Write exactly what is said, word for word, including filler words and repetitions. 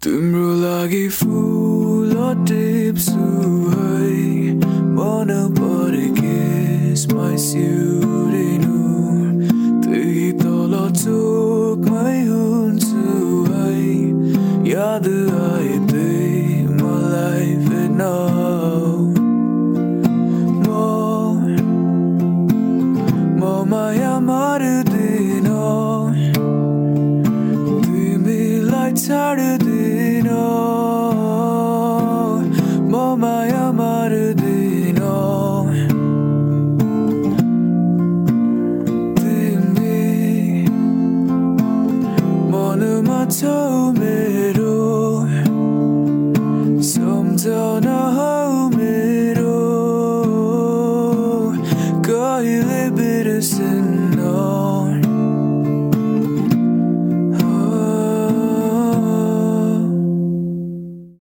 तिम्रो लागि फुल टिप्छु है मन परेकेसमा सिउरिनु त्यही तल चोकमै हुन्छु है याद आए